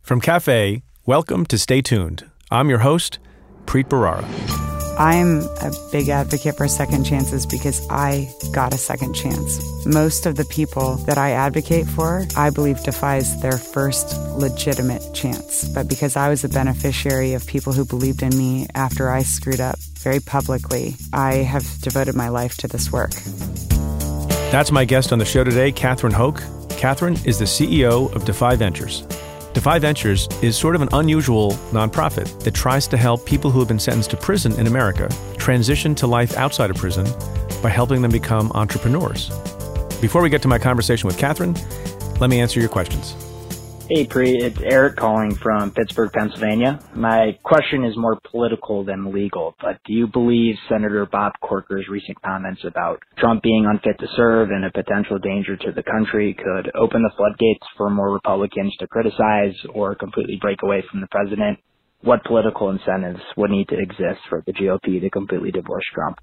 From Cafe, welcome to Stay Tuned. I'm your host, Preet Bharara. I'm a big advocate for second chances because I got a second chance. Most of the people that I advocate for, I believe defies their first legitimate chance. But because I was a beneficiary of people who believed in me after I screwed up very publicly, I have devoted my life to this work. That's my guest on the show today, Catherine Hoke. Catherine is the CEO of Defy Ventures. Defy Ventures is sort of an unusual nonprofit that tries to help people who have been sentenced to prison in America transition to life outside of prison by helping them become entrepreneurs. Before we get to my conversation with Catherine, let me answer your questions. Hey, Preet. It's Eric calling from Pittsburgh, Pennsylvania. My question is more political than legal, but do you believe Senator Bob Corker's recent comments about Trump being unfit to serve and a potential danger to the country could open the floodgates for more Republicans to criticize or completely break away from the president? What political incentives would need to exist for the GOP to completely divorce Trump?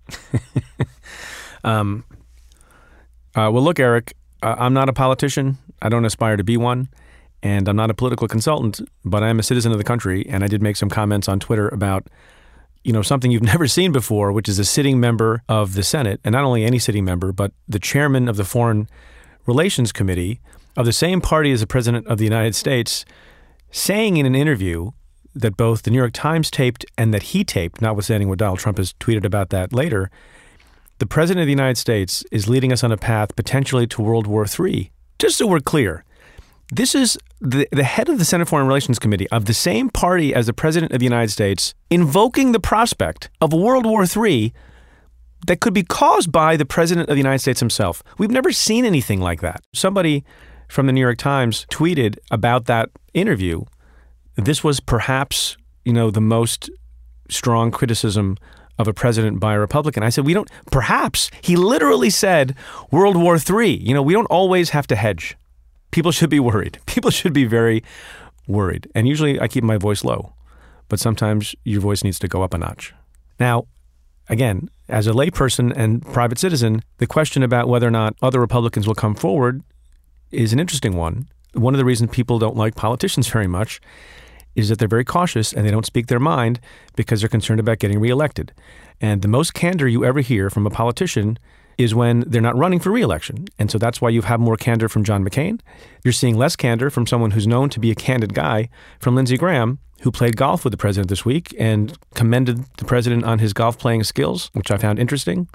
Well, look, Eric, I'm not a politician. I don't aspire to be one. And I'm not a political consultant, but I am a citizen of the country. And I did make some comments on Twitter about, something you've never seen before, which is a sitting member of the Senate, and not only any sitting member, but the chairman of the Foreign Relations Committee of the same party as the President of the United States, saying in an interview that both the New York Times taped and that he taped, notwithstanding what Donald Trump has tweeted about that later, the President of the United States is leading us on a path potentially to World War III. Just so we're clear, this is the head of the Senate Foreign Relations Committee of the same party as the President of the United States invoking the prospect of a World War III that could be caused by the President of the United States himself. We've never seen anything like that. Somebody from the New York Times tweeted about that interview. This was perhaps, the most strong criticism of a president by a Republican. I said, perhaps. He literally said World War III. We don't always have to hedge. People should be worried. People should be very worried. And usually I keep my voice low, but sometimes your voice needs to go up a notch. Now, again, as a layperson and private citizen, the question about whether or not other Republicans will come forward is an interesting one. One of the reasons people don't like politicians very much is that they're very cautious and they don't speak their mind because they're concerned about getting reelected. And the most candor you ever hear from a politician is when they're not running for re-election. And so that's why you have more candor from John McCain. You're seeing less candor from someone who's known to be a candid guy, from Lindsey Graham, who played golf with the president this week and commended the president on his golf playing skills, which I found interesting.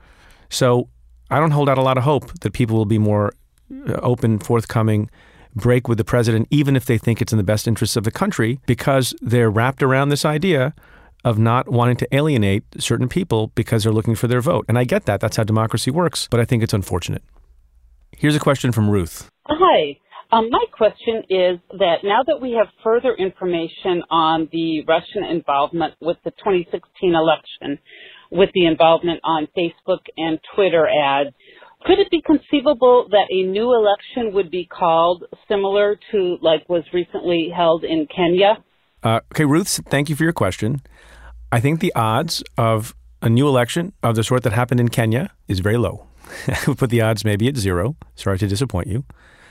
So I don't hold out a lot of hope that people will be more open, forthcoming, break with the president, even if they think it's in the best interests of the country, because they're wrapped around this idea of not wanting to alienate certain people because they're looking for their vote. And I get that. That's how democracy works. But I think it's unfortunate. Here's a question from Ruth. Hi. My question is that now that we have further information on the Russian involvement with the 2016 election, with the involvement on Facebook and Twitter ads, could it be conceivable that a new election would be called similar to like was recently held in Kenya? Okay, Ruth, thank you for your question. I think the odds of a new election of the sort that happened in Kenya is very low. I would put the odds maybe at 0. Sorry to disappoint you.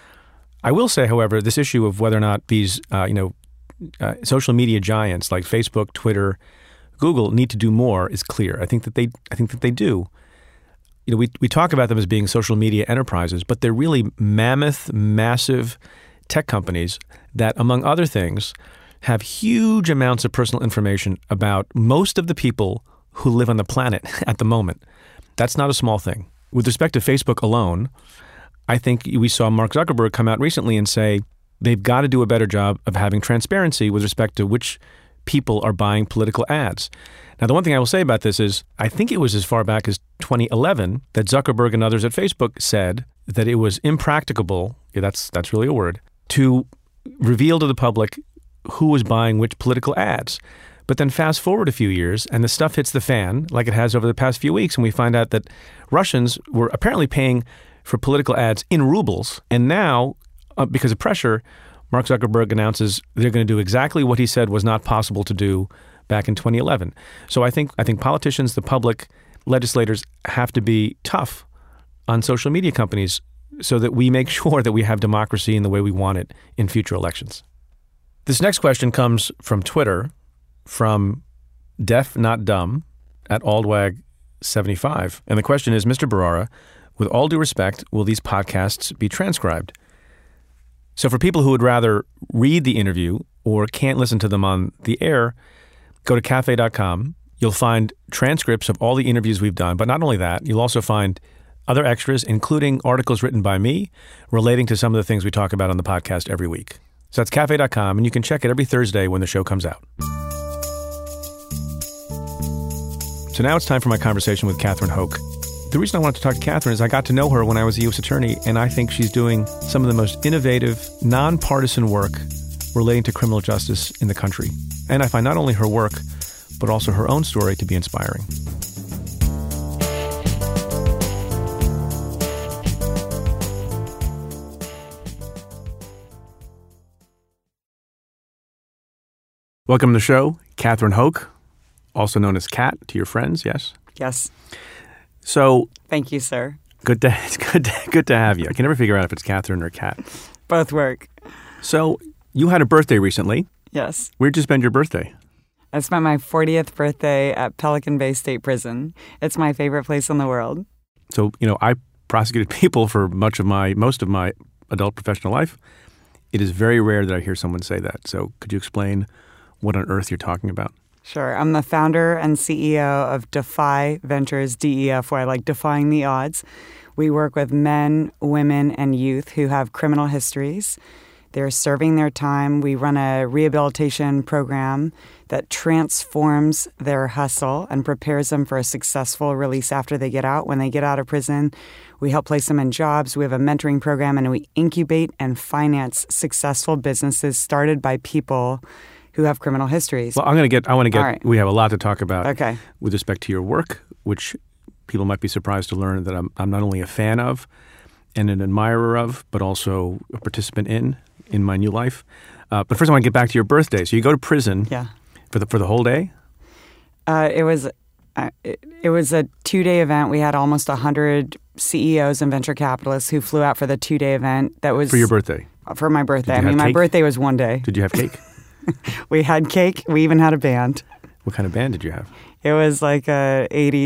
I will say, however, this issue of whether or not these, social media giants like Facebook, Twitter, Google need to do more is clear. I think that they do. We talk about them as being social media enterprises, but they're really mammoth, massive tech companies that, among other things, have huge amounts of personal information about most of the people who live on the planet at the moment. That's not a small thing. With respect to Facebook alone, I think we saw Mark Zuckerberg come out recently and say they've got to do a better job of having transparency with respect to which people are buying political ads. Now, the one thing I will say about this is I think it was as far back as 2011 that Zuckerberg and others at Facebook said that it was impracticable, that's really a word, to reveal to the public who was buying which political ads. But then fast forward a few years and the stuff hits the fan like it has over the past few weeks, and we find out that Russians were apparently paying for political ads in rubles. And now, because of pressure, Mark Zuckerberg announces they're going to do exactly what he said was not possible to do back in 2011. So I think politicians, the public, legislators have to be tough on social media companies so that we make sure that we have democracy in the way we want it in future elections. This next question comes from Twitter, from Deaf Not Dumb at Aldwag75. And the question is, Mr. Bharara, with all due respect, will these podcasts be transcribed? So for people who would rather read the interview or can't listen to them on the air, go to cafe.com. You'll find transcripts of all the interviews we've done. But not only that, you'll also find other extras, including articles written by me relating to some of the things we talk about on the podcast every week. So that's cafe.com, and you can check it every Thursday when the show comes out. So now it's time for my conversation with Catherine Hoke. The reason I wanted to talk to Catherine is I got to know her when I was a U.S. attorney, and I think she's doing some of the most innovative, nonpartisan work relating to criminal justice in the country. And I find not only her work, but also her own story to be inspiring. Welcome to the show, Catherine Hoke, also known as Kat to your friends, yes? Yes. So, thank you, sir. It's good to have you. I can never figure out if it's Catherine or Kat. Both work. So, you had a birthday recently. Yes. Where'd you spend your birthday? I spent my 40th birthday at Pelican Bay State Prison. It's my favorite place in the world. So, I prosecuted people for most of my adult professional life. It is very rare that I hear someone say that. So, could you explain what on earth you're talking about? Sure. I'm the founder and CEO of Defy Ventures, DEFY, like defying the odds. We work with men, women, and youth who have criminal histories. They're serving their time. We run a rehabilitation program that transforms their hustle and prepares them for a successful release after they get out. When they get out of prison, we help place them in jobs. We have a mentoring program, and we incubate and finance successful businesses started by people who have criminal histories. Well, I want to get, right. We have a lot to talk about Okay. with respect to your work, which people might be surprised to learn that I'm not only a fan of and an admirer of, but also a participant in my new life. But first I want to get back to your birthday. So you go to prison for the whole day? It was a 2-day event. We had almost 100 CEOs and venture capitalists who flew out for the 2-day event. That was for your birthday? For my birthday. Did you have my cake? birthday was one day. Did you have cake? We had cake. We even had a band. What kind of band did you have? It was like a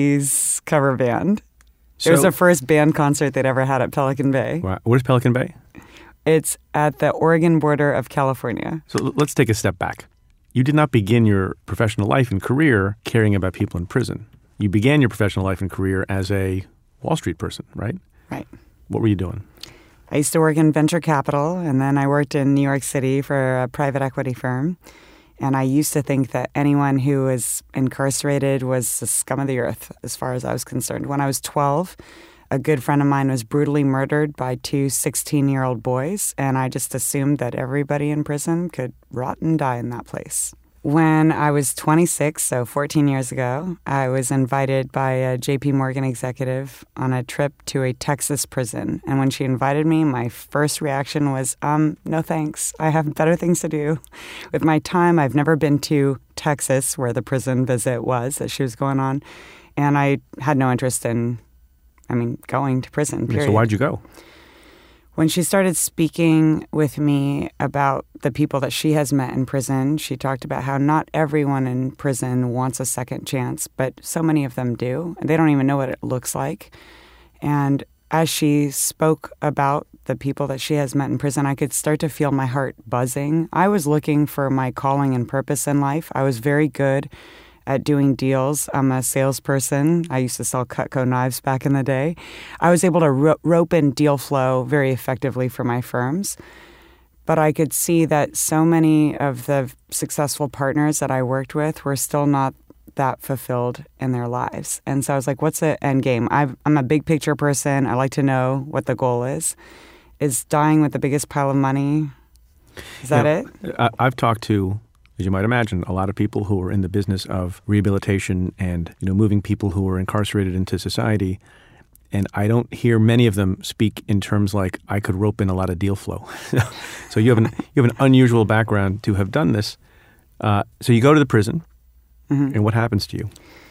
80s cover band. So, it was the first band concert they'd ever had at Pelican Bay. Wow. Where's Pelican Bay? It's at the Oregon border of California. So let's take a step back. You did not begin your professional life and career caring about people in prison. You began your professional life and career as a Wall Street person, right? Right. What were you doing? I used to work in venture capital, and then I worked in New York City for a private equity firm. And I used to think that anyone who was incarcerated was the scum of the earth, as far as I was concerned. When I was 12, a good friend of mine was brutally murdered by 2 16-year-old boys, and I just assumed that everybody in prison could rot and die in that place. When I was 26, so 14 years ago, I was invited by a J.P. Morgan executive on a trip to a Texas prison. And when she invited me, my first reaction was, no thanks. I have better things to do. With my time, I've never been to Texas, where the prison visit was that she was going on. And I had no interest in, going to prison, period. So why'd you go? When she started speaking with me about the people that she has met in prison, she talked about how not everyone in prison wants a second chance, but so many of them do. And they don't even know what it looks like. And as she spoke about the people that she has met in prison, I could start to feel my heart buzzing. I was looking for my calling and purpose in life. I was very good at doing deals. I'm a salesperson. I used to sell Cutco knives back in the day. I was able to rope in deal flow very effectively for my firms. But I could see that so many of the successful partners that I worked with were still not that fulfilled in their lives. And so I was like, what's the end game? I'm a big picture person. I like to know what the goal is. Is dying with the biggest pile of money, is that it? I've talked to, as you might imagine, a lot of people who are in the business of rehabilitation and moving people who are incarcerated into society, and I don't hear many of them speak in terms like I could rope in a lot of deal flow. So you have an unusual background to have done this. So you go to the prison, and what happens to you?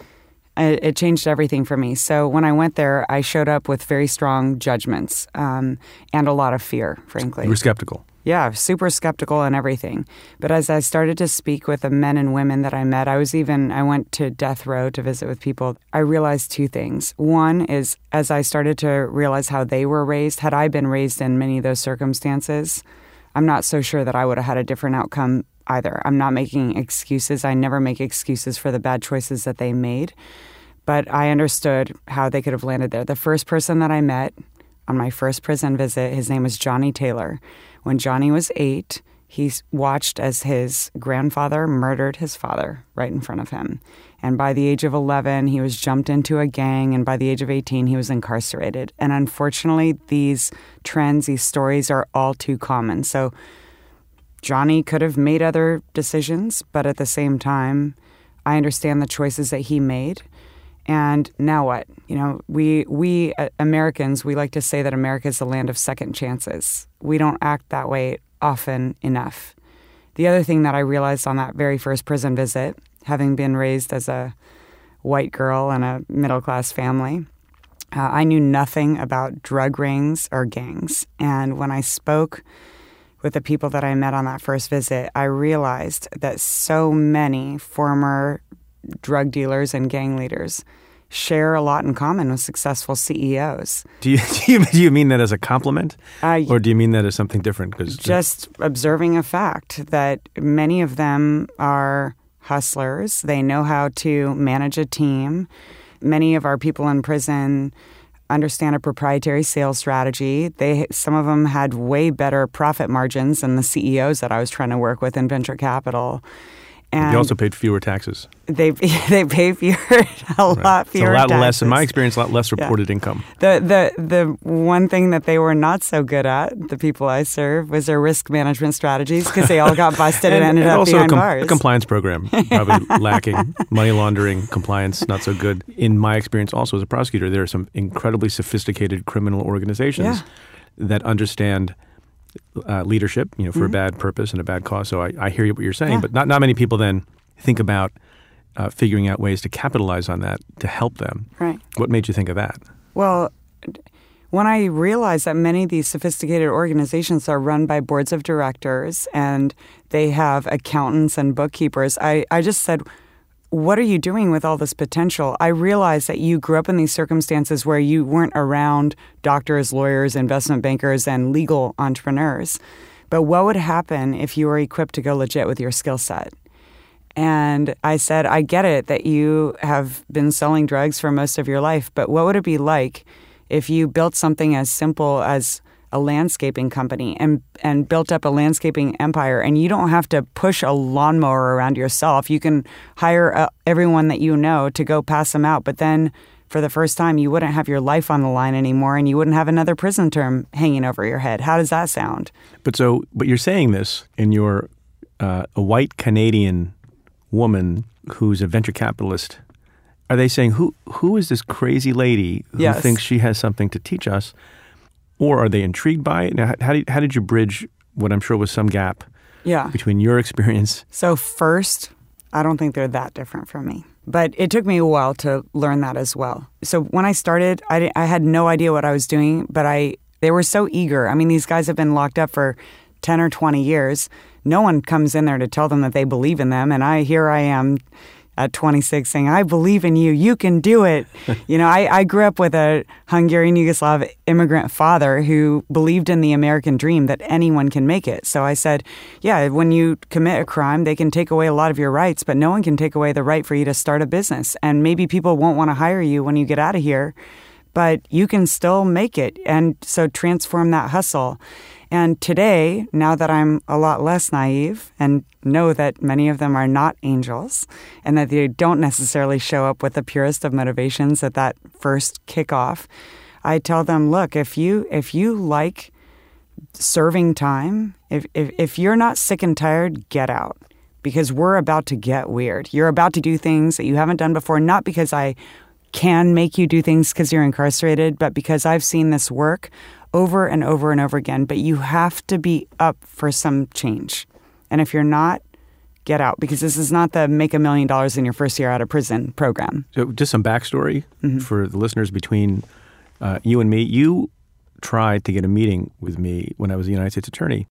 It changed everything for me. So when I went there, I showed up with very strong judgments and a lot of fear, frankly. You were skeptical. Yeah, super skeptical and everything. But as I started to speak with the men and women that I met, I went to death row to visit with people. I realized two things. One is, as I started to realize how they were raised, had I been raised in many of those circumstances, I'm not so sure that I would have had a different outcome either. I'm not making excuses. I never make excuses for the bad choices that they made. But I understood how they could have landed there. The first person that I met on my first prison visit, his name was Johnny Taylor. When Johnny was 8, he watched as his grandfather murdered his father right in front of him. And by the age of 11, he was jumped into a gang, and by the age of 18, he was incarcerated. And unfortunately, these trends, these stories are all too common. So Johnny could have made other decisions, but at the same time, I understand the choices that he made. And now what? You know, we Americans, we like to say that America is the land of second chances. We don't act that way often enough. The other thing that I realized on that very first prison visit, having been raised as a white girl in a middle-class family, I knew nothing about drug rings or gangs. And when I spoke with the people that I met on that first visit, I realized that so many former drug dealers and gang leaders share a lot in common with successful CEOs. Do you mean that as a compliment, or do you mean that as something different? Just observing a fact that many of them are hustlers. They know how to manage a team. Many of our people in prison understand a proprietary sales strategy. Some of them had way better profit margins than the CEOs that I was trying to work with in venture capital. And you also paid fewer taxes. They pay fewer, lot fewer. It's a lot taxes. less, in my experience, a lot less reported income. The one thing that they were not so good at, the people I serve, was their risk management strategies, because they all got busted and ended up behind bars. A compliance program, probably lacking. Money laundering, compliance, not so good. In my experience, also as a prosecutor, there are some incredibly sophisticated criminal organizations that understand leadership, for a bad purpose and a bad cause. So I hear what you're saying, but not many people then think about figuring out ways to capitalize on that to help them. Right. What made you think of that? Well, when I realized that many of these sophisticated organizations are run by boards of directors and they have accountants and bookkeepers, I just said, what are you doing with all this potential? I realized that you grew up in these circumstances where you weren't around doctors, lawyers, investment bankers, and legal entrepreneurs. But what would happen if you were equipped to go legit with your skill set? And I said, I get it that you have been selling drugs for most of your life, but what would it be like if you built something as simple as a landscaping company and built up a landscaping empire, and you don't have to push a lawnmower around yourself. You can hire everyone that you know to go pass them out, but then for the first time, you wouldn't have your life on the line anymore, and you wouldn't have another prison term hanging over your head. How does that sound? But you're saying this, and you're a white Canadian woman who's a venture capitalist. Are they saying, who is this crazy lady who thinks she has something to teach us? Or are they intrigued by it? Now, how did you bridge what I'm sure was some gap between your experience? So first, I don't think they're that different from me. But it took me a while to learn that as well. So when I started, I had no idea what I was doing, but they were so eager. I mean, these guys have been locked up for 10 or 20 years. No one comes in there to tell them that they believe in them. And here I am at 26 saying, I believe in you. You can do it. I grew up with a Hungarian Yugoslav immigrant father who believed in the American dream that anyone can make it. So I said, when you commit a crime, they can take away a lot of your rights, but no one can take away the right for you to start a business. And maybe people won't want to hire you when you get out of here, but you can still make it. And so transform that hustle. And today, now that I'm a lot less naive and know that many of them are not angels and that they don't necessarily show up with the purest of motivations at that first kickoff, I tell them, look, if you like serving time, if you're not sick and tired, get out, because we're about to get weird. You're about to do things that you haven't done before, not because I can make you do things because you're incarcerated, but because I've seen this work over and over and over again. But you have to be up for some change. And if you're not, get out, because this is not the make $1 million in your first year out of prison program. So just some backstory for the listeners between you and me. You tried to get a meeting with me when I was a United States attorney.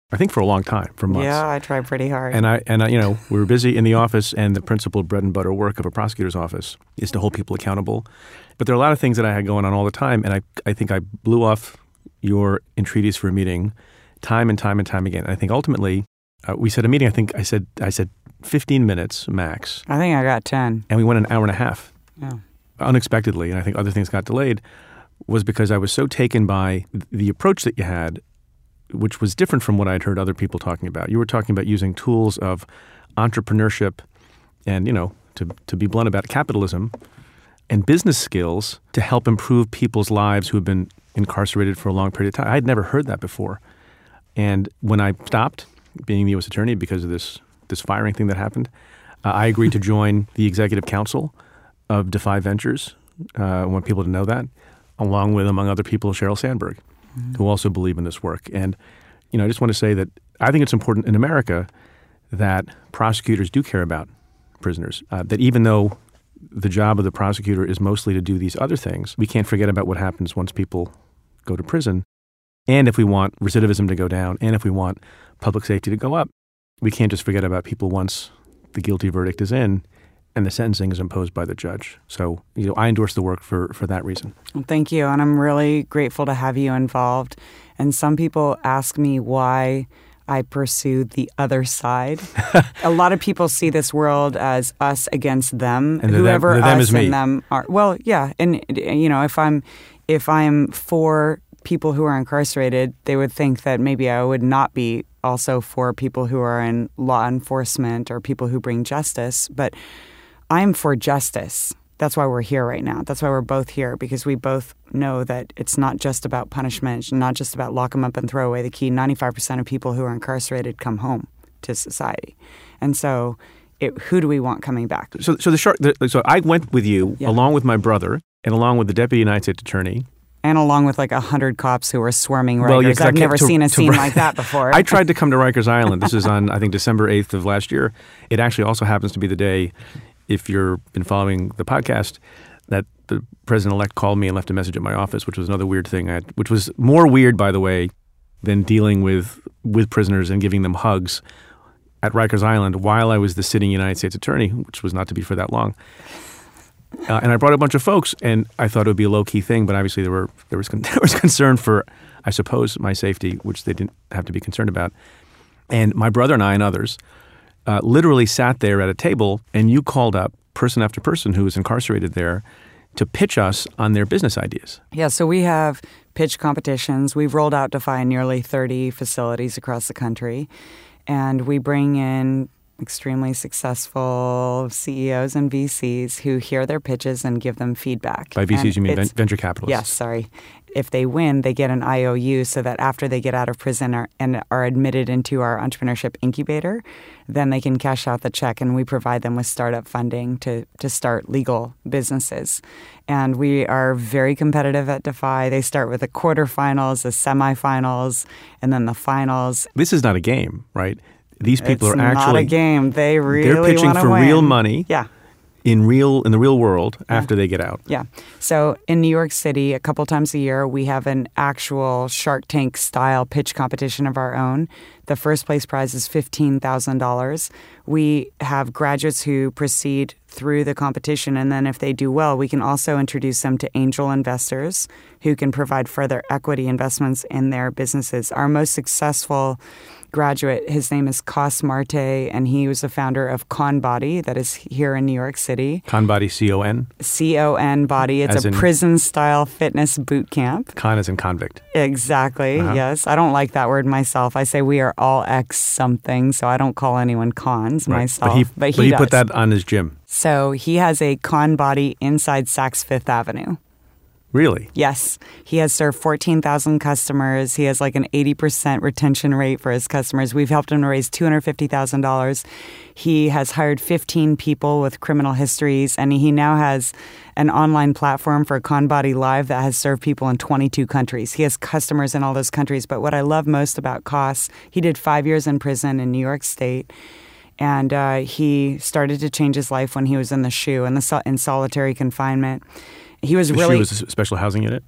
I think for a long time, for months. Yeah, I tried pretty hard. And I, we were busy in the office, and the principal bread and butter work of a prosecutor's office is to hold people accountable. But there are a lot of things that I had going on all the time, and I think I blew off your entreaties for a meeting time and time and time again. And I think ultimately, we set a meeting. I said 15 minutes max. I think I got 10. And we went an hour and a half. Yeah. Unexpectedly, and I think other things got delayed, was because I was so taken by the approach that you had, which was different from what I'd heard other people talking about. You were talking about using tools of entrepreneurship and, to be blunt about capitalism and business skills to help improve people's lives who have been incarcerated for a long period of time. I'd never heard that before. And when I stopped being the U.S. attorney because of this firing thing that happened, I agreed to join the executive council of Defy Ventures. I want people to know that, along with, among other people, Sheryl Sandberg, who also believe in this work. And, I just want to say that I think it's important in America that prosecutors do care about prisoners, that even though the job of the prosecutor is mostly to do these other things, we can't forget about what happens once people go to prison. And if we want recidivism to go down, and if we want public safety to go up, we can't just forget about people once the guilty verdict is in and the sentencing is imposed by the judge. So, I endorse the work for that reason. Well, thank you. And I'm really grateful to have you involved. And some people ask me why I pursue the other side. A lot of people see this world as us against them. And whoever them us is me. and them are. Well, yeah. And, if I'm for people who are incarcerated, they would think that maybe I would not be also for people who are in law enforcement or people who bring justice. But I'm for justice. That's why we're here right now. That's why we're both here, because we both know that it's not just about punishment. It's not just about lock them up and throw away the key. 95% of people who are incarcerated come home to society. And so who do we want coming back? So I went with you, along with my brother, and along with the deputy United States attorney. And along with 100 cops who were swarming Rikers. I've never seen a scene like that before. I tried to come to Rikers Island. This is on, I think, December 8th of last year. It actually also happens to be the day, if you've been following the podcast, that the president-elect called me and left a message at my office, which was another weird thing, which was more weird, by the way, than dealing with prisoners and giving them hugs at Rikers Island while I was the sitting United States attorney, which was not to be for that long. And I brought a bunch of folks, and I thought it would be a low-key thing, but obviously there was concern for, I suppose, my safety, which they didn't have to be concerned about. And my brother and I and others literally sat there at a table, and you called up person after person who was incarcerated there to pitch us on their business ideas. Yeah, so we have pitch competitions. We've rolled out Defy in nearly 30 facilities across the country, and we bring in extremely successful CEOs and VCs who hear their pitches and give them feedback. By VCs, you mean venture capitalists? Yes, sorry. If they win, they get an IOU so that after they get out of prison and are admitted into our entrepreneurship incubator, then they can cash out the check, and we provide them with startup funding to start legal businesses. And we are very competitive at Defy. They start with the quarterfinals, the semifinals, and then the finals. This is not a game, right? These people are actually not a game. They really they're pitching for win. Real money. Yeah. In the real world after they get out. Yeah. So in New York City, a couple times a year, we have an actual Shark Tank style pitch competition of our own. The first place prize is $15,000. We have graduates who proceed through the competition, and then if they do well, we can also introduce them to angel investors who can provide further equity investments in their businesses. Our most successful graduate, his name is Cos Marte, and he was the founder of Con Body, that is here in New York City. Con Body, C-O-N? C-O-N Body. It's a prison-style fitness boot camp. Con as in convict. Exactly, yes. I don't like that word myself. I say we are all ex something, so I don't call anyone cons myself. But he does. Put that on his gym. So he has a Con Body inside Saks Fifth Avenue. Really? Yes. He has served 14,000 customers. He has an 80% retention rate for his customers. We've helped him to raise $250,000. He has hired 15 people with criminal histories, and he now has an online platform for Con Body Live that has served people in 22 countries. He has customers in all those countries. But what I love most about Cos, he did 5 years in prison in New York State. And he started to change his life when he was in the SHU, in solitary confinement. He was The really... SHU was a special housing unit?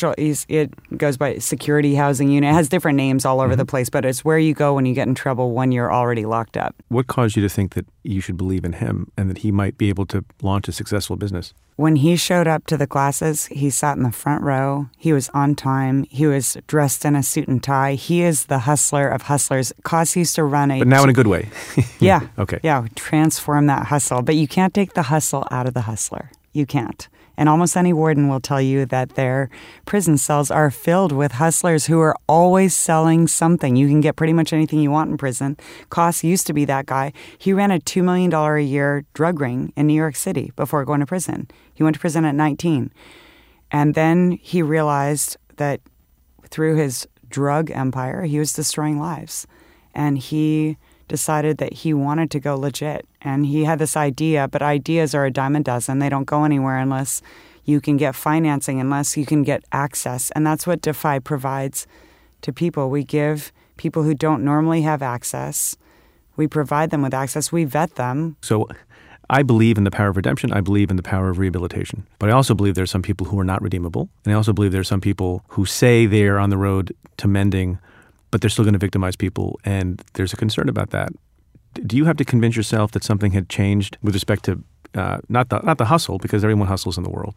It goes by security housing unit. It has different names all over the place, but it's where you go when you get in trouble when you're already locked up. What caused you to think that you should believe in him and that he might be able to launch a successful business? When he showed up to the classes, he sat in the front row. He was on time. He was dressed in a suit and tie. He is the hustler of hustlers. Cos used to run a... But now in a good way. Yeah. Okay. Yeah, transform that hustle. But you can't take the hustle out of the hustler. You can't. And almost any warden will tell you that their prison cells are filled with hustlers who are always selling something. You can get pretty much anything you want in prison. Cos used to be that guy. He ran a $2 million a year drug ring in New York City before going to prison. He went to prison at 19. And then he realized that through his drug empire, he was destroying lives. And he decided that he wanted to go legit. And he had this idea, but ideas are a dime a dozen. They don't go anywhere unless you can get financing, unless you can get access. And that's what Defy provides to people. We give people who don't normally have access, we provide them with access, we vet them. So I believe in the power of redemption. I believe in the power of rehabilitation. But I also believe there are some people who are not redeemable. And I also believe there are some people who say they are on the road to mending, but they're still going to victimize people. And there's a concern about that. Do you have to convince yourself that something had changed with respect to not the hustle, because everyone hustles in the world,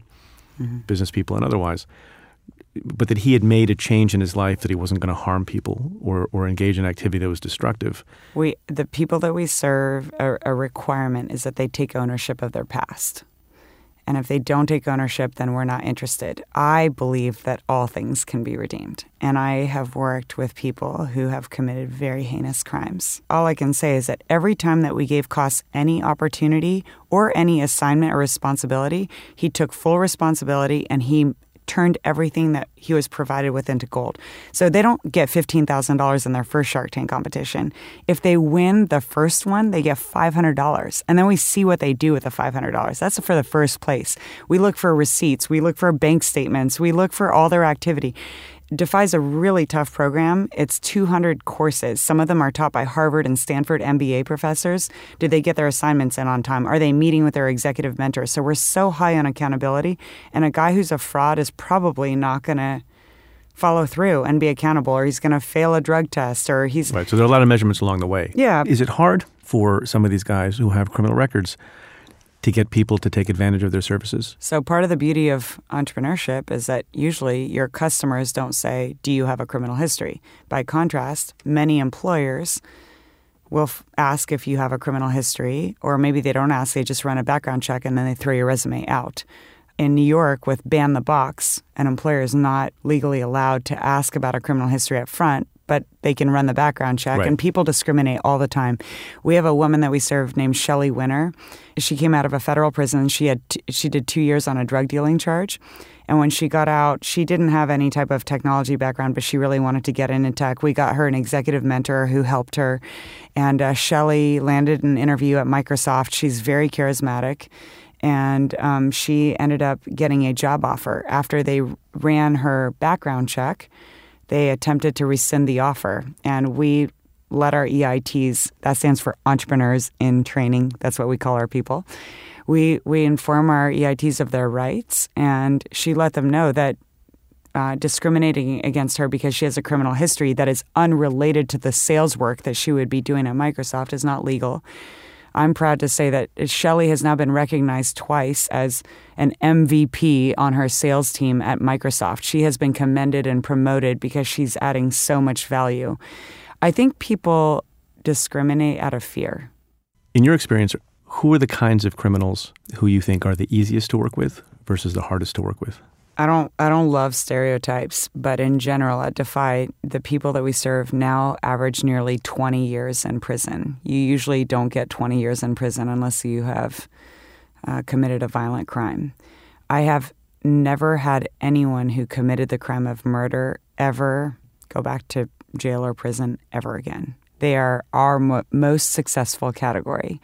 business people and otherwise, but that he had made a change in his life, that he wasn't going to harm people or engage in activity that was destructive? The people that we serve, a requirement is that they take ownership of their past. And if they don't take ownership, then we're not interested. I believe that all things can be redeemed. And I have worked with people who have committed very heinous crimes. All I can say is that every time that we gave Cos any opportunity or any assignment or responsibility, he took full responsibility and he turned everything that he was provided with into gold. So they don't get $15,000 in their first Shark Tank competition. If they win the first one, they get $500. And then we see what they do with the $500. That's for the first place. We look for receipts. We look for bank statements. We look for all their activity. Defy's a really tough program. It's 200 courses. Some of them are taught by Harvard and Stanford MBA professors. Did they get their assignments in on time? Are they meeting with their executive mentors? So we're so high on accountability. And a guy who's a fraud is probably not going to follow through and be accountable, or he's going to fail a drug test, or he's... Right, so there are a lot of measurements along the way. Yeah. Is it hard for some of these guys who have criminal records to get people to take advantage of their services? So part of the beauty of entrepreneurship is that usually your customers don't say, do you have a criminal history? By contrast, many employers will ask if you have a criminal history, or maybe they don't ask, they just run a background check and then they throw your resume out. In New York, with Ban the Box, an employer is not legally allowed to ask about a criminal history up front, but they can run the background check, right. And people discriminate all the time. We have a woman that we serve named Shelley Winner. She came out of a federal prison. She did 2 years on a drug dealing charge. And when she got out, she didn't have any type of technology background, but she really wanted to get into tech. We got her an executive mentor who helped her. And Shelley landed an interview at Microsoft. She's very charismatic. And she ended up getting a job offer. After they ran her background check, they attempted to rescind the offer. And we let our EITs, that stands for Entrepreneurs in Training, that's what we call our people, we inform our EITs of their rights, and she let them know that discriminating against her because she has a criminal history that is unrelated to the sales work that she would be doing at Microsoft is not legal. I'm proud to say that Shelley has now been recognized twice as an MVP on her sales team at Microsoft. She has been commended and promoted because she's adding so much value. I think people discriminate out of fear. In your experience, who are the kinds of criminals who you think are the easiest to work with versus the hardest to work with? I don't love stereotypes, but in general at Defy, the people that we serve now average nearly 20 years in prison. You usually don't get 20 years in prison unless you have committed a violent crime. I have never had anyone who committed the crime of murder ever go back to jail or prison ever again. They are our most successful category.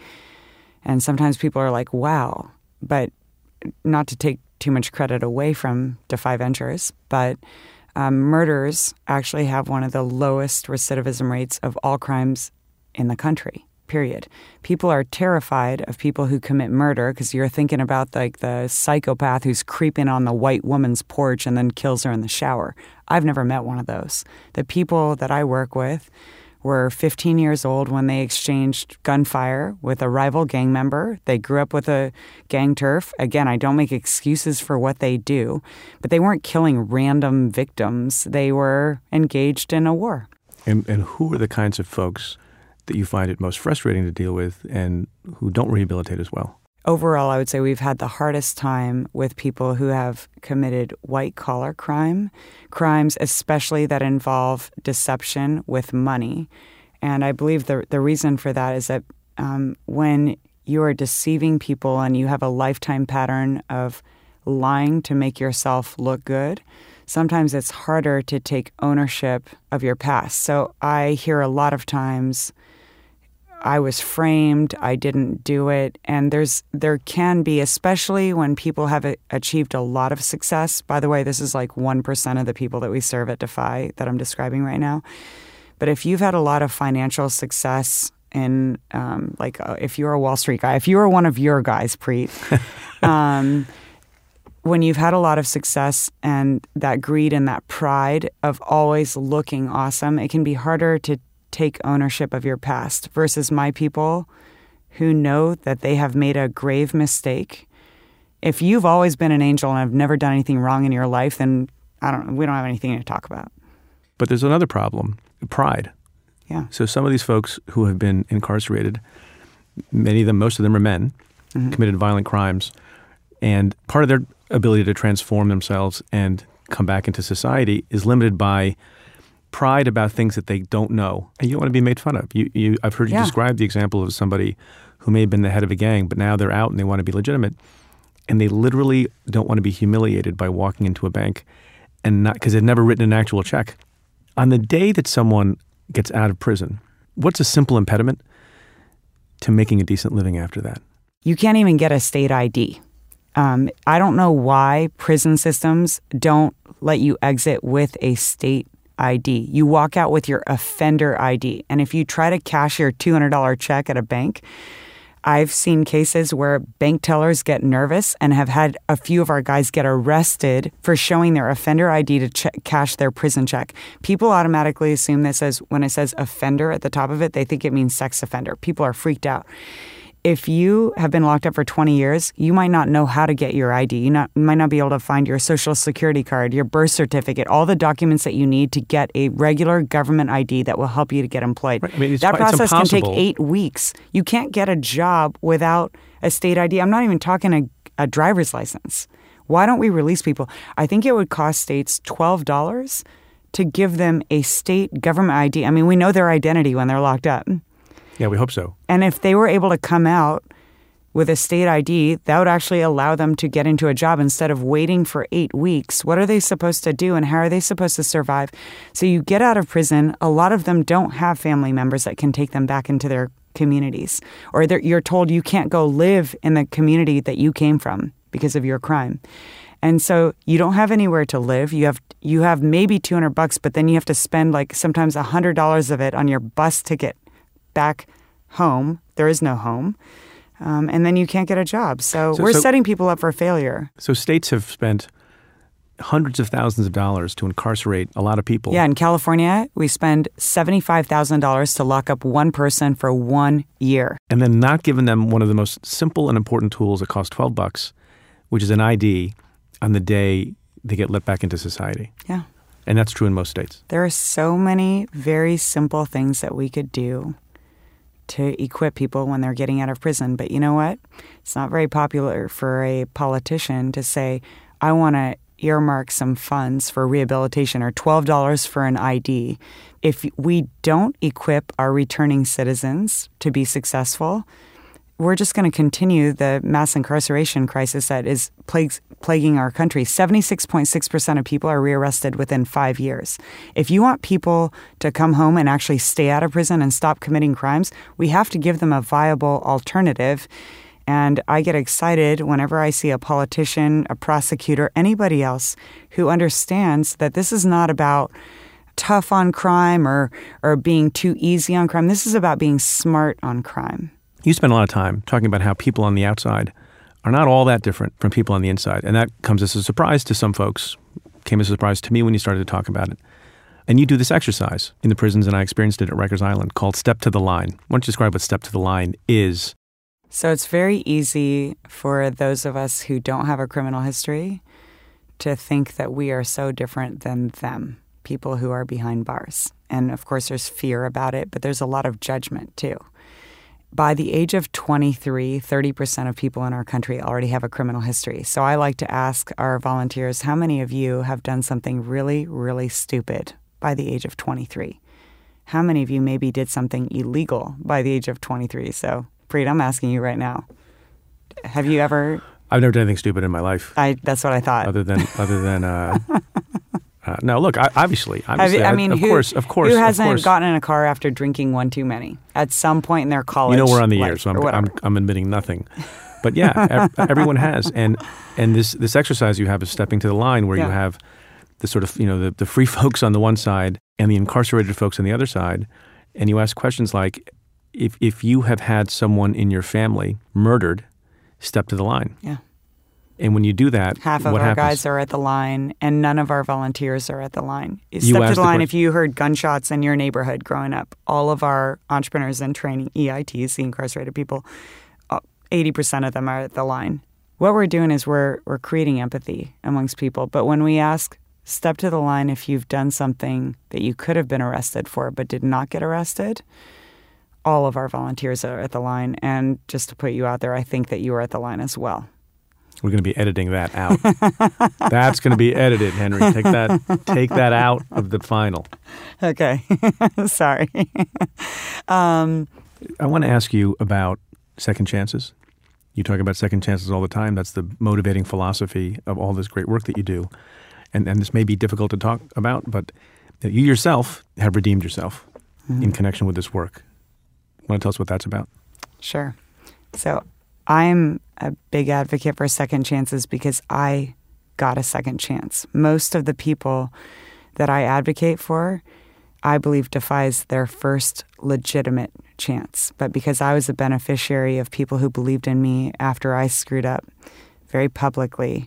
And sometimes people are like, wow, but not to take too much credit away from Defy Ventures, but murders actually have one of the lowest recidivism rates of all crimes in the country. period. People are terrified of people who commit murder because you're thinking about like the psychopath who's creeping on the white woman's porch and then kills her in the shower. I've never met one of those. The people that I work with were 15 years old when they exchanged gunfire with a rival gang member. They grew up with a gang turf. Again, I don't make excuses for what they do, but they weren't killing random victims. They were engaged in a war. And who are the kinds of folks that you find it most frustrating to deal with and who don't rehabilitate as well? Overall, I would say we've had the hardest time with people who have committed white-collar crimes, especially that involve deception with money. And I believe the reason for that is that when you are deceiving people and you have a lifetime pattern of lying to make yourself look good, sometimes it's harder to take ownership of your past. So I hear a lot of times, I was framed, I didn't do it. And there can be, especially when people have achieved a lot of success. By the way, this is like 1% of the people that we serve at Defy that I'm describing right now. But if you've had a lot of financial success in, if you're a Wall Street guy, if you were one of your guys, Preet, when you've had a lot of success and that greed and that pride of always looking awesome, it can be harder to take ownership of your past versus my people who know that they have made a grave mistake. If you've always been an angel and have never done anything wrong in your life, then we don't have anything to talk about. But there's another problem, pride. Yeah. So some of these folks who have been incarcerated, most of them are men, committed violent crimes, and part of their ability to transform themselves and come back into society is limited by pride about things that they don't know, and you don't want to be made fun of. I've heard you describe the example of somebody who may have been the head of a gang, but now they're out and they want to be legitimate, and they literally don't want to be humiliated by walking into a bank, and not because they've never written an actual check. On the day that someone gets out of prison, what's a simple impediment to making a decent living after that? You can't even get a state ID. I don't know why prison systems don't let you exit with a state ID. You walk out with your offender ID. And if you try to cash your $200 check at a bank, I've seen cases where bank tellers get nervous and have had a few of our guys get arrested for showing their offender ID to cash their prison check. People automatically assume when it says offender at the top of it, they think it means sex offender. People are freaked out. If you have been locked up for 20 years, you might not know how to get your ID. You might not be able to find your social security card, your birth certificate, all the documents that you need to get a regular government ID that will help you to get employed. Right. I mean, that process can take 8 weeks. You can't get a job without a state ID. I'm not even talking a driver's license. Why don't we release people? I think it would cost states $12 to give them a state government ID. I mean, we know their identity when they're locked up. Yeah, we hope so. And if they were able to come out with a state ID, that would actually allow them to get into a job instead of waiting for 8 weeks. What are they supposed to do and how are they supposed to survive? So you get out of prison, a lot of them don't have family members that can take them back into their communities. Or you're told you can't go live in the community that you came from because of your crime. And so you don't have anywhere to live. You have maybe $200, but then you have to spend like sometimes $100 of it on your bus ticket back home. There is no home. And then you can't get a job. So we're setting people up for failure. So states have spent hundreds of thousands of dollars to incarcerate a lot of people. Yeah, in California, we spend $75,000 to lock up one person for 1 year. And then not giving them one of the most simple and important tools that costs $12, which is an ID, on the day they get let back into society. Yeah. And that's true in most states. There are so many very simple things that we could do to equip people when they're getting out of prison. But you know what? It's not very popular for a politician to say, I want to earmark some funds for rehabilitation or $12 for an ID. If we don't equip our returning citizens to be successful, we're just going to continue the mass incarceration crisis that is plaguing our country. 76.6% of people are rearrested within 5 years. If you want people to come home and actually stay out of prison and stop committing crimes, we have to give them a viable alternative. And I get excited whenever I see a politician, a prosecutor, anybody else who understands that this is not about tough on crime or being too easy on crime. This is about being smart on crime. You spend a lot of time talking about how people on the outside are not all that different from people on the inside. And that comes as a surprise to some folks. Came as a surprise to me when you started to talk about it. And you do this exercise in the prisons, and I experienced it at Rikers Island, called Step to the Line. Why don't you describe what Step to the Line is? So it's very easy for those of us who don't have a criminal history to think that we are so different than them, people who are behind bars. And of course, there's fear about it, but there's a lot of judgment too. By the age of 23, 30% of people in our country already have a criminal history. So I like to ask our volunteers, how many of you have done something really, really stupid by the age of 23? How many of you maybe did something illegal by the age of 23? So, Preet, I'm asking you right now. Have you ever... I've never done anything stupid in my life. That's what I thought. Other than no, look, obviously, of course. Who hasn't course. gotten in a car after drinking one too many at some point in their college? We're on the life, air, so I'm admitting nothing. But yeah, everyone has, and this exercise you have is stepping to the line, where you have the sort of the free folks on the one side and the incarcerated folks on the other side, and you ask questions like, if you have had someone in your family murdered, step to the line. Yeah. And when you do that, half of what our happens? guys are at the line, and none of our volunteers are at the line. Step to the line if you heard gunshots in your neighborhood growing up. All of our entrepreneurs in training, EITs, the incarcerated people, 80% of them are at the line. What we're doing is we're creating empathy amongst people. But when we ask, step to the line if you've done something that you could have been arrested for but did not get arrested, all of our volunteers are at the line. And just to put you out there, I think that you are at the line as well. We're going to be editing that out. That's going to be edited, Henry. Take that out of the final. Okay. Sorry. I want to ask you about second chances. You talk about second chances all the time. That's the motivating philosophy of all this great work that you do. And this may be difficult to talk about, but you yourself have redeemed yourself in connection with this work. Want to tell us what that's about? Sure. So I'm a big advocate for second chances because I got a second chance. Most of the people that I advocate for, I believe defies their first legitimate chance. But because I was a beneficiary of people who believed in me after I screwed up very publicly,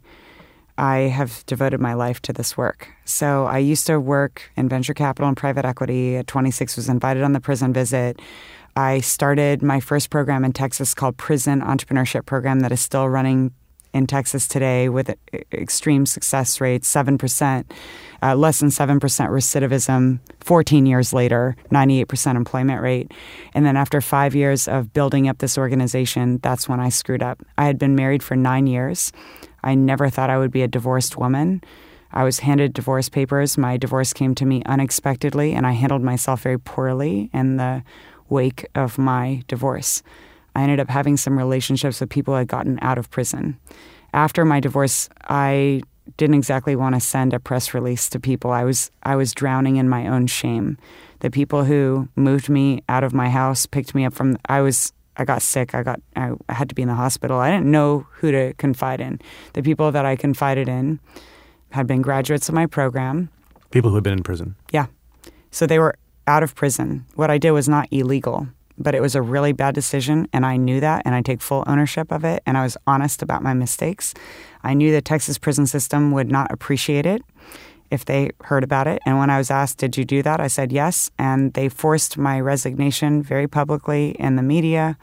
I have devoted my life to this work. So I used to work in venture capital and private equity. At 26, was invited on the prison visit. I started my first program in Texas called Prison Entrepreneurship Program that is still running in Texas today with extreme success rates, 7%, less than 7% recidivism, 14 years later, 98% employment rate. And then after 5 years of building up this organization, that's when I screwed up. I had been married for 9 years. I never thought I would be a divorced woman. I was handed divorce papers. My divorce came to me unexpectedly, and I handled myself very poorly in the wake of my divorce. I ended up having some relationships with people who had gotten out of prison. After my divorce, I didn't exactly want to send a press release to people. I was drowning in my own shame. The people who moved me out of my house, picked me up from, I got sick. I had to be in the hospital. I didn't know who to confide in. The people that I confided in had been graduates of my program. People who had been in prison. Yeah. So they were out of prison. What I did was not illegal, but it was a really bad decision, and I knew that, and I take full ownership of it, and I was honest about my mistakes. I knew the Texas prison system would not appreciate it if they heard about it, and when I was asked, did you do that? I said yes, and they forced my resignation very publicly in the media.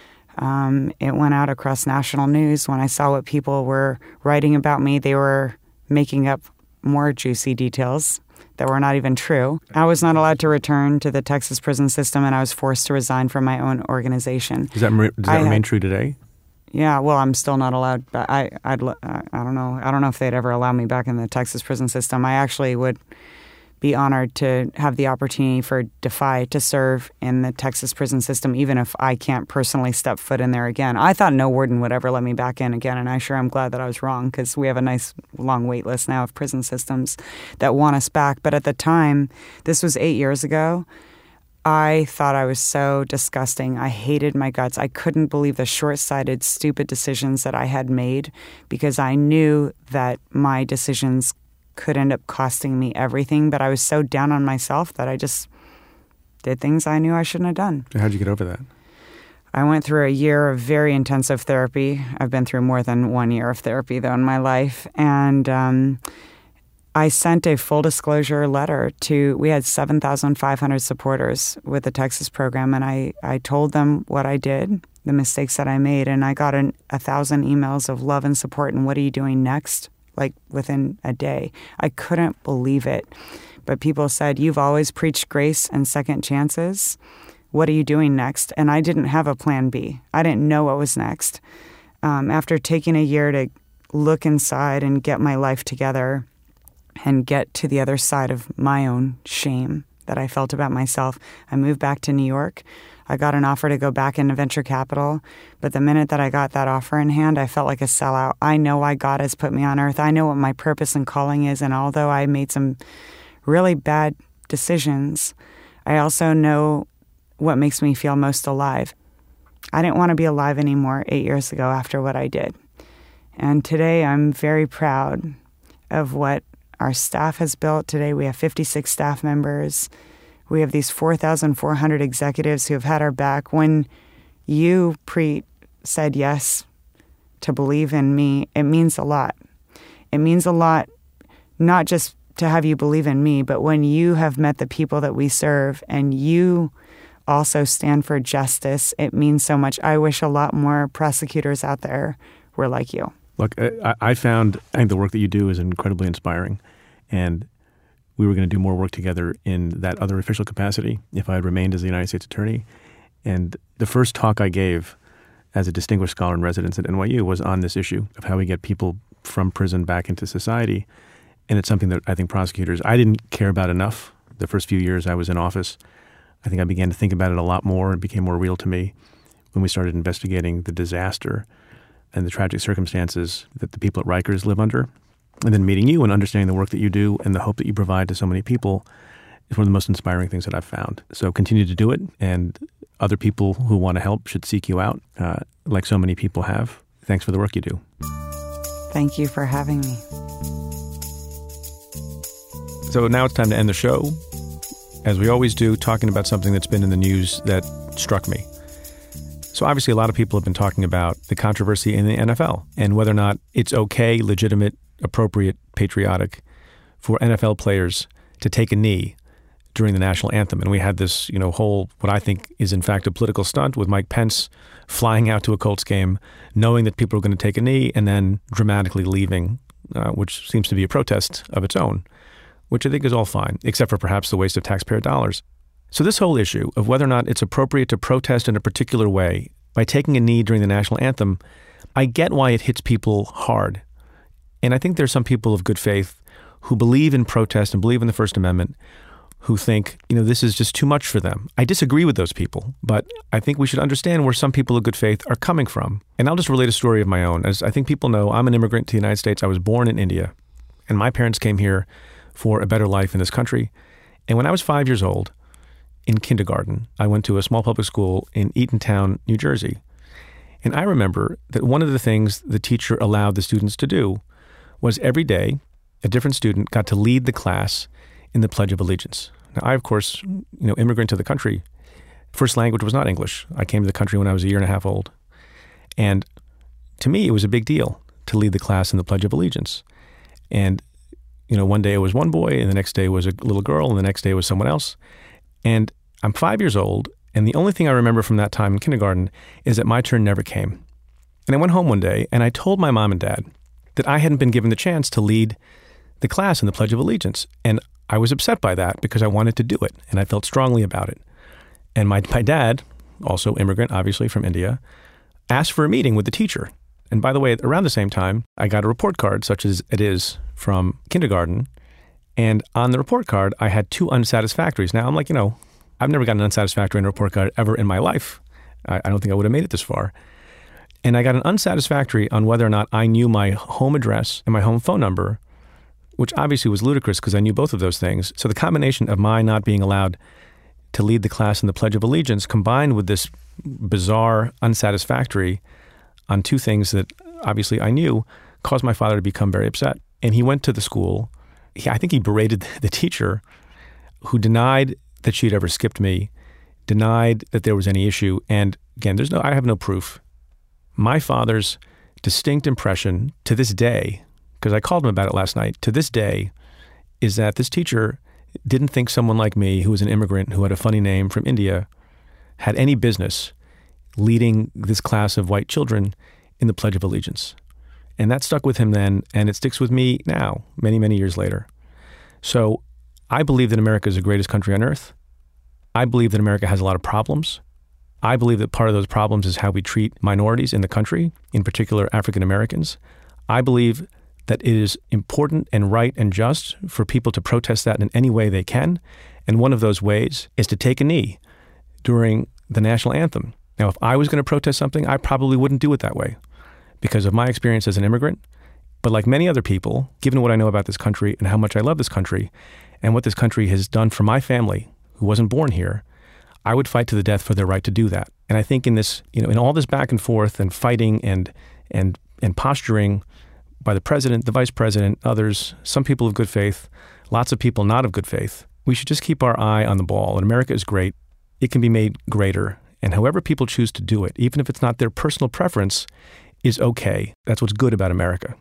It went out across national news. When I saw what people were writing about me, they were making up more juicy details that were not even true. I was not allowed to return to the Texas prison system, and I was forced to resign from my own organization. Does that remain true today? Yeah, well, I'm still not allowed. But I don't know. I don't know if they'd ever allow me back in the Texas prison system. I actually would be honored to have the opportunity for Defy to serve in the Texas prison system, even if I can't personally step foot in there again. I thought no warden would ever let me back in again, and I sure am glad that I was wrong, because we have a nice long wait list now of prison systems that want us back. But at the time, this was 8 years ago, I thought I was so disgusting. I hated my guts. I couldn't believe the short-sighted, stupid decisions that I had made, because I knew that my decisions could end up costing me everything. But I was so down on myself that I just did things I knew I shouldn't have done. How'd you get over that? I went through a year of very intensive therapy. I've been through more than 1 year of therapy, though, in my life. And I sent a full disclosure letter we had 7,500 supporters with the Texas program, and I told them what I did, the mistakes that I made, and I got 1,000 emails of love and support, and what are you doing next? Like within a day. I couldn't believe it. But people said, you've always preached grace and second chances. What are you doing next? And I didn't have a plan B. I didn't know what was next. After taking a year to look inside and get my life together and get to the other side of my own shame that I felt about myself, I moved back to New York. I got an offer to go back into venture capital. But the minute that I got that offer in hand, I felt like a sellout. I know why God has put me on earth. I know what my purpose and calling is. And although I made some really bad decisions, I also know what makes me feel most alive. I didn't want to be alive anymore 8 years ago after what I did. And today I'm very proud of what our staff has built. Today we have 56 staff members. We have these 4,400 executives who have had our back. When you, Preet, said yes to believe in me, it means a lot. It means a lot, not just to have you believe in me, but when you have met the people that we serve and you also stand for justice, it means so much. I wish a lot more prosecutors out there were like you. Look, I think the work that you do is incredibly inspiring, and we were going to do more work together in that other official capacity if I had remained as the United States Attorney. And the first talk I gave as a distinguished scholar in residence at NYU was on this issue of how we get people from prison back into society. And it's something that I think prosecutors, I didn't care about enough the first few years I was in office. I think I began to think about it a lot more. It became more real to me when we started investigating the disaster and the tragic circumstances that the people at Rikers live under. And then meeting you and understanding the work that you do and the hope that you provide to so many people is one of the most inspiring things that I've found. So continue to do it, and other people who want to help should seek you out, like so many people have. Thanks for the work you do. Thank you for having me. So now it's time to end the show, as we always do, talking about something that's been in the news that struck me. So obviously a lot of people have been talking about the controversy in the NFL and whether or not it's okay, legitimate, appropriate, patriotic for NFL players to take a knee during the national anthem. And we had this, whole, what I think is in fact a political stunt with Mike Pence flying out to a Colts game, knowing that people are going to take a knee and then dramatically leaving, which seems to be a protest of its own, which I think is all fine, except for perhaps the waste of taxpayer dollars. So this whole issue of whether or not it's appropriate to protest in a particular way by taking a knee during the national anthem, I get why it hits people hard. And I think there's some people of good faith who believe in protest and believe in the First Amendment who think, this is just too much for them. I disagree with those people, but I think we should understand where some people of good faith are coming from. And I'll just relate a story of my own. As I think people know, I'm an immigrant to the United States. I was born in India, and my parents came here for a better life in this country. And when I was 5 years old, in kindergarten, I went to a small public school in Eatontown, New Jersey. And I remember that one of the things the teacher allowed the students to do was every day, a different student got to lead the class in the Pledge of Allegiance. Now, I, of course, immigrant to the country, first language was not English. I came to the country when I was 1.5 years old. And to me, it was a big deal to lead the class in the Pledge of Allegiance. And, one day it was one boy, and the next day it was a little girl, and the next day it was someone else. And I'm 5 years old, and the only thing I remember from that time in kindergarten is that my turn never came. And I went home one day, and I told my mom and dad that I hadn't been given the chance to lead the class in the Pledge of Allegiance. And I was upset by that because I wanted to do it, and I felt strongly about it. And my dad, also immigrant, obviously from India, asked for a meeting with the teacher. And by the way, around the same time, I got a report card, such as it is from kindergarten. And on the report card, I had 2 unsatisfactories. Now, I'm like, I've never gotten an unsatisfactory in a report card ever in my life. I don't think I would have made it this far. And I got an unsatisfactory on whether or not I knew my home address and my home phone number, which obviously was ludicrous because I knew both of those things. So the combination of my not being allowed to lead the class in the Pledge of Allegiance combined with this bizarre unsatisfactory on 2 things that obviously I knew caused my father to become very upset. And he went to the school. I think he berated the teacher who denied that she'd ever skipped me, denied that there was any issue. And again, I have no proof. My father's distinct impression to this day, because I called him about it last night, to this day, is that this teacher didn't think someone like me, who was an immigrant, who had a funny name from India, had any business leading this class of white children in the Pledge of Allegiance. And that stuck with him then, and it sticks with me now, many, many years later. So I believe that America is the greatest country on earth. I believe that America has a lot of problems. I believe that part of those problems is how we treat minorities in the country, in particular African Americans. I believe that it is important and right and just for people to protest that in any way they can. And one of those ways is to take a knee during the national anthem. Now, if I was going to protest something, I probably wouldn't do it that way because of my experience as an immigrant. But like many other people, given what I know about this country and how much I love this country and what this country has done for my family who wasn't born here, I would fight to the death for their right to do that. And I think in this, in all this back and forth and fighting and posturing by the president, the vice president, others, some people of good faith, lots of people not of good faith, we should just keep our eye on the ball. And America is great. It can be made greater. And however people choose to do it, even if it's not their personal preference, is okay. That's what's good about America.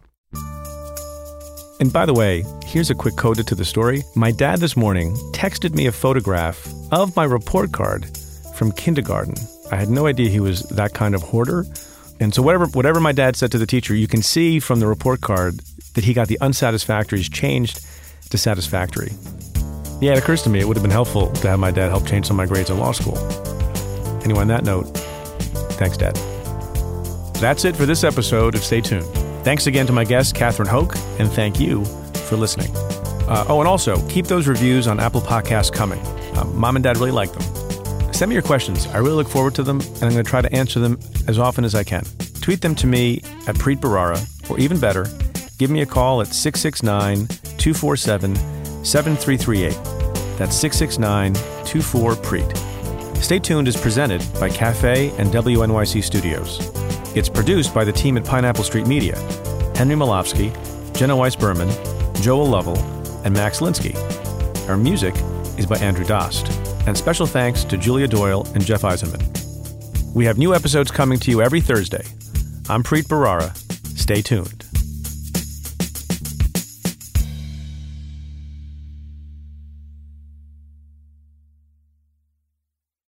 And by the way, here's a quick coda to the story. My dad this morning texted me a photograph of my report card from kindergarten. I had no idea he was that kind of hoarder. And so whatever my dad said to the teacher, you can see from the report card that he got the unsatisfactories changed to satisfactory. Yeah, it occurs to me it would have been helpful to have my dad help change some of my grades in law school. Anyway, on that note, thanks, Dad. That's it for this episode of Stay Tuned. Thanks again to my guest, Catherine Hoke, and thank you for listening. And also, keep those reviews on Apple Podcasts coming. Mom and Dad really like them. Send me your questions. I really look forward to them, and I'm going to try to answer them as often as I can. Tweet them to me at Preet Bharara, or even better, give me a call at 669-247-7338. That's 669-24-PREET. Stay Tuned is presented by Cafe and WNYC Studios. It's produced by the team at Pineapple Street Media, Henry Malofsky, Jenna Weiss-Berman, Joel Lovell, and Max Linsky. Our music is by Andrew Dost. And special thanks to Julia Doyle and Jeff Eisenman. We have new episodes coming to you every Thursday. I'm Preet Bharara. Stay tuned.